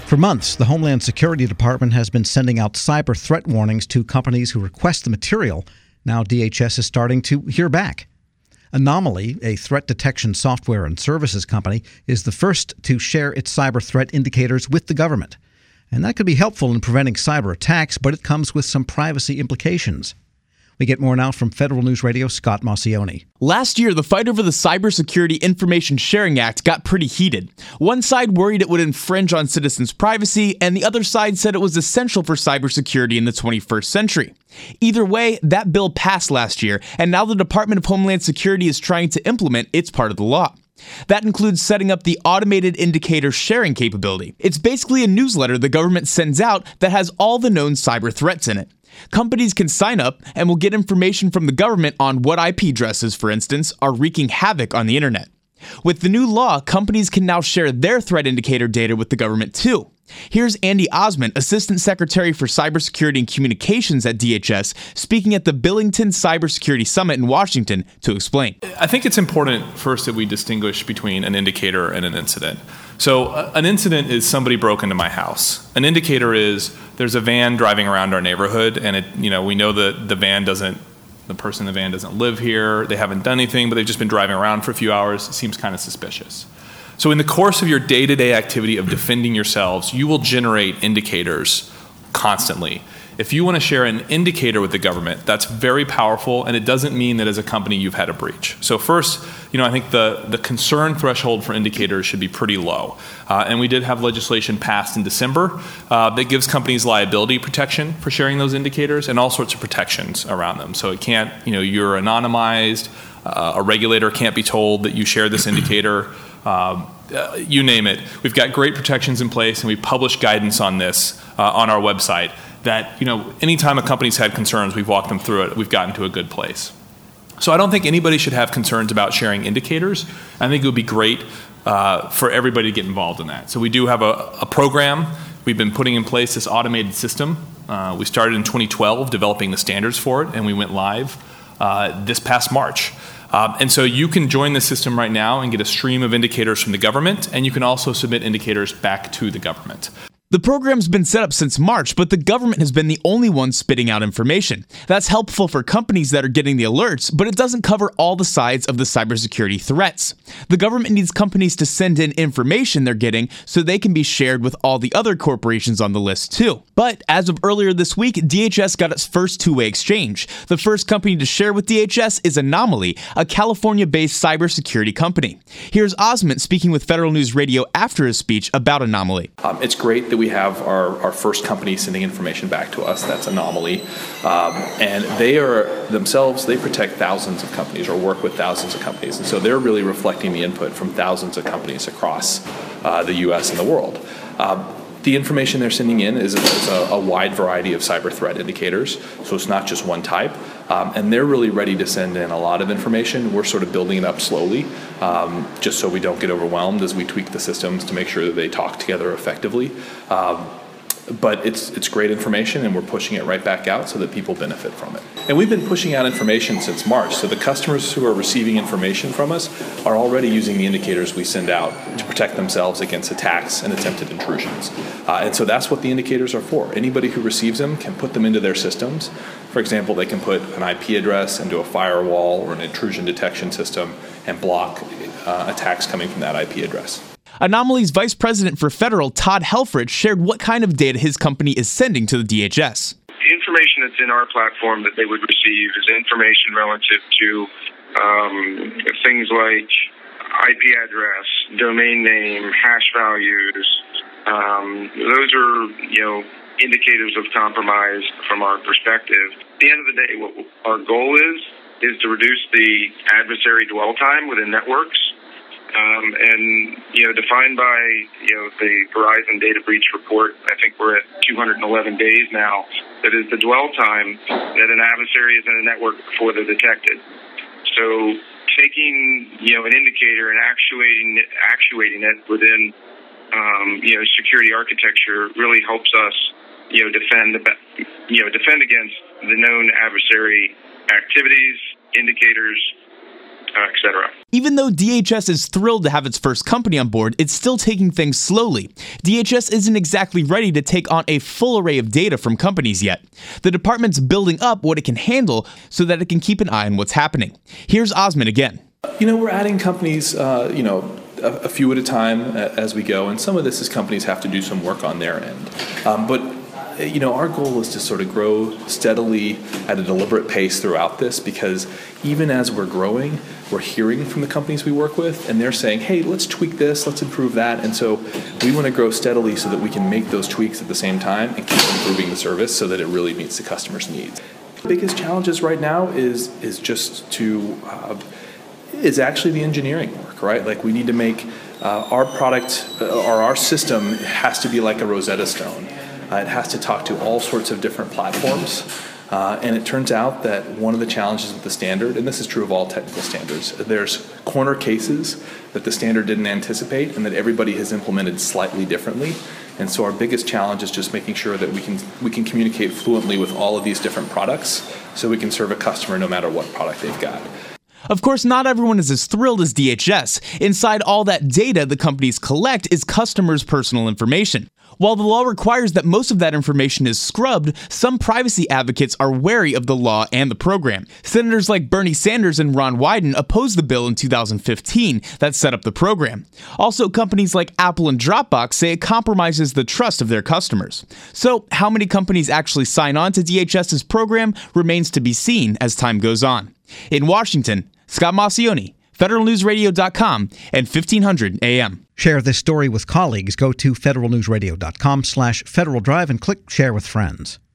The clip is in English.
For months, the Homeland Security Department has been sending out cyber threat warnings to companies who request the material. Now DHS is starting to hear back. Anomaly, a threat detection software and services company, is the first to share its cyber threat indicators with the government. And that could be helpful in preventing cyber attacks, but it comes with some privacy implications. We get more now from Federal News Radio, Scott Maucione. Last year, the fight over the Cybersecurity Information Sharing Act got pretty heated. One side worried it would infringe on citizens' privacy, and the other side said it was essential for cybersecurity in the 21st century. Either way, that bill passed last year, and now the Department of Homeland Security is trying to implement its part of the law. That includes setting up the automated indicator sharing capability. It's basically a newsletter the government sends out that has all the known cyber threats in it. Companies can sign up and will get information from the government on what IP addresses, for instance, are wreaking havoc on the internet. With the new law, companies can now share their threat indicator data with the government too. Here's Andy Osment, Assistant Secretary for Cybersecurity and Communications at DHS, speaking at the Billington Cybersecurity Summit in Washington to explain. I think it's important first that we distinguish between an indicator and an incident. So an incident is somebody broke into my house. An indicator is there's a van driving around our neighborhood, and we know that the person in the van doesn't live here. They haven't done anything, but they've just been driving around for a few hours. It seems kind of suspicious. So in the course of your day-to-day activity of defending yourselves, you will generate indicators constantly. If you want to share an indicator with the government, that's very powerful, and it doesn't mean that as a company you've had a breach. So first, I think the concern threshold for indicators should be pretty low. And we did have legislation passed in December that gives companies liability protection for sharing those indicators and all sorts of protections around them. So it can't, you're anonymized, a regulator can't be told that you share this indicator. You name it. We've got great protections in place, and we publish guidance on this on our website that, anytime a company's had concerns, we've walked them through it, we've gotten to a good place. So I don't think anybody should have concerns about sharing indicators. I think it would be great for everybody to get involved in that. So we do have a program. We've been putting in place this automated system. We started in 2012 developing the standards for it, and we went live this past March. And so you can join the system right now and get a stream of indicators from the government, and you can also submit indicators back to the government. The program's been set up since March, but the government has been the only one spitting out information. That's helpful for companies that are getting the alerts, but it doesn't cover all the sides of the cybersecurity threats. The government needs companies to send in information they're getting so they can be shared with all the other corporations on the list too. But as of earlier this week, DHS got its first two-way exchange. The first company to share with DHS is Anomaly, a California-based cybersecurity company. Here's Osment speaking with Federal News Radio after his speech about Anomaly. It's great that we have our first company sending information back to us. That's Anomaly. And they protect thousands of companies or work with thousands of companies. And so they're really reflecting the input from thousands of companies across the U.S. and the world. The information they're sending in is a wide variety of cyber threat indicators, so it's not just one type. And they're really ready to send in a lot of information. We're sort of building it up slowly, just so we don't get overwhelmed as we tweak the systems to make sure that they talk together effectively. But it's great information, and we're pushing it right back out so that people benefit from it. And we've been pushing out information since March, so the customers who are receiving information from us are already using the indicators we send out to protect themselves against attacks and attempted intrusions. And so that's what the indicators are for. Anybody who receives them can put them into their systems. For example, they can put an IP address into a firewall or an intrusion detection system and block attacks coming from that IP address. Anomaly's Vice President for Federal, Todd Helfrich, shared what kind of data his company is sending to the DHS. The information that's in our platform that they would receive is information relative to things like IP address, domain name, hash values. Those are, indicators of compromise from our perspective. At the end of the day, what our goal is to reduce the adversary dwell time within networks. Defined by, the Verizon data breach report, I think we're at 211 days now. That is the dwell time that an adversary is in a network before they're detected. So taking, an indicator and actuating it within, security architecture really helps us, defend against the known adversary activities, indicators, etc. Even though DHS is thrilled to have its first company on board, it's still taking things slowly. DHS isn't exactly ready to take on a full array of data from companies yet. The department's building up what it can handle so that it can keep an eye on what's happening. Here's Osman again. We're adding companies, a few at a time as we go, and some of this is companies have to do some work on their end. But our goal is to sort of grow steadily at a deliberate pace throughout this, because even as we're growing, we're hearing from the companies we work with, and they're saying, hey, let's tweak this, let's improve that. And so we want to grow steadily so that we can make those tweaks at the same time and keep improving the service so that it really meets the customer's needs. The biggest challenges right now is actually the engineering work, right? Like, we need to make our product or our system has to be like a Rosetta Stone. It has to talk to all sorts of different platforms. And it turns out that one of the challenges with the standard, and this is true of all technical standards, there's corner cases that the standard didn't anticipate and that everybody has implemented slightly differently. And so our biggest challenge is just making sure that we can communicate fluently with all of these different products so we can serve a customer no matter what product they've got. Of course, not everyone is as thrilled as DHS. Inside all that data the companies collect is customers' personal information. While the law requires that most of that information is scrubbed, some privacy advocates are wary of the law and the program. Senators like Bernie Sanders and Ron Wyden opposed the bill in 2015 that set up the program. Also, companies like Apple and Dropbox say it compromises the trust of their customers. So, how many companies actually sign on to DHS's program remains to be seen as time goes on. In Washington, Scott Maucione, federalnewsradio.com and 1500 AM. Share this story with colleagues. Go to federalnewsradio.com/Federal Drive and click Share with Friends.